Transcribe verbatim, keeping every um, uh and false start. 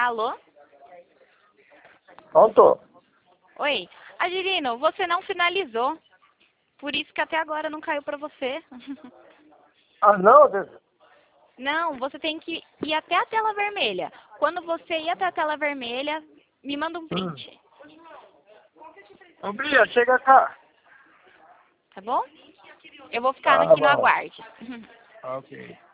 Alô? Pronto. Oi. Adelino, você não finalizou. Por isso que até agora não caiu pra você. Ah, não? Deus. Não, você tem que ir até a tela vermelha. Quando você ir até a tela vermelha, me manda um print. Hum. Ô, Bia, chega cá. Tá bom? Eu vou ficar Tá aqui no bom. aguarde. Ok.